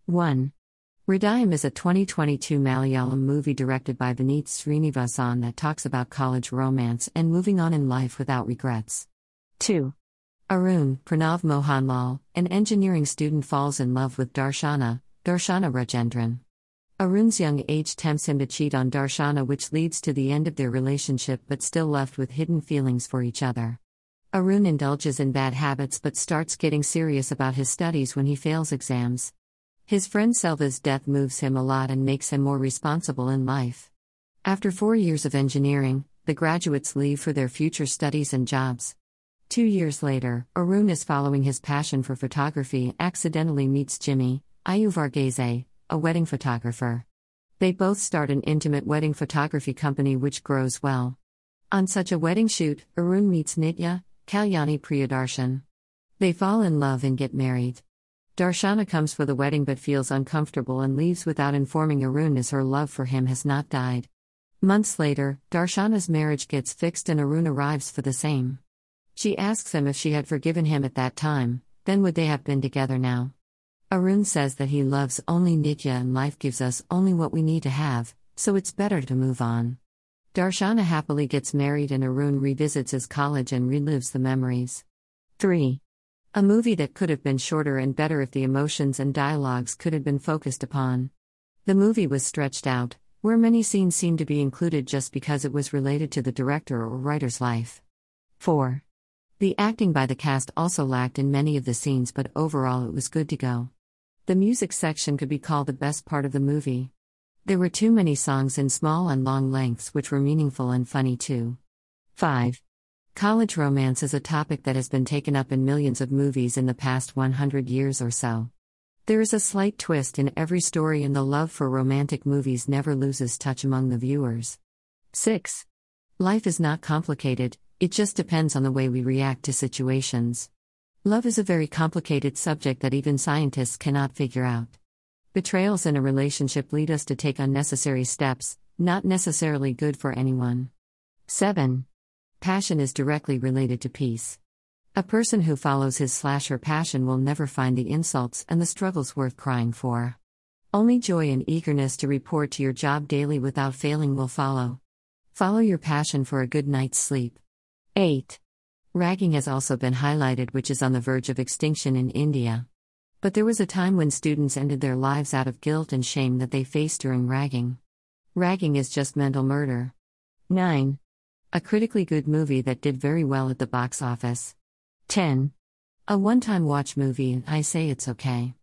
1. Hridayam is a 2022 Malayalam movie directed by Vineet Srinivasan that talks about college romance and moving on in life without regrets. 2. Arun, Pranav Mohanlal, an engineering student, falls in love with Darshana Rajendran. Arun's young age tempts him to cheat on Darshana, which leads to the end of their relationship, but still left with hidden feelings for each other. Arun indulges in bad habits but starts getting serious about his studies when he fails exams. His friend Selva's death moves him a lot and makes him more responsible in life. After 4 years of engineering, the graduates leave for their future studies and jobs. 2 years later, Arun is following his passion for photography and accidentally meets Jimmy Ayuvarghese, a wedding photographer. They both start an intimate wedding photography company which grows well. On such a wedding shoot, Arun meets Nitya, Kalyani Priyadarshan. They fall in love and get married. Darshana comes for the wedding but feels uncomfortable and leaves without informing Arun, as her love for him has not died. Months later, Darshana's marriage gets fixed and Arun arrives for the same. She asks him if she had forgiven him at that time, then would they have been together now? Arun says that he loves only Nitya and life gives us only what we need to have, so it's better to move on. Darshana happily gets married and Arun revisits his college and relives the memories. 3. A movie that could have been shorter and better if the emotions and dialogues could have been focused upon. The movie was stretched out, where many scenes seemed to be included just because it was related to the director or writer's life. 4. The acting by the cast also lacked in many of the scenes, but overall it was good to go. The music section could be called the best part of the movie. There were too many songs in small and long lengths which were meaningful and funny too. 5. College romance is a topic that has been taken up in millions of movies in the past 100 years or so. There is a slight twist in every story, and the love for romantic movies never loses touch among the viewers. 6. Life is not complicated, it just depends on the way we react to situations. Love is a very complicated subject that even scientists cannot figure out. Betrayals in a relationship lead us to take unnecessary steps, not necessarily good for anyone. 7. Passion is directly related to peace. A person who follows his/her passion will never find the insults and the struggles worth crying for. Only joy and eagerness to report to your job daily without failing will follow. Follow your passion for a good night's sleep. 8. Ragging has also been highlighted, which is on the verge of extinction in India. But there was a time when students ended their lives out of guilt and shame that they faced during ragging. Ragging is just mental murder. 9. A critically good movie that did very well at the box office. 10. A one-time watch movie, and I say it's okay.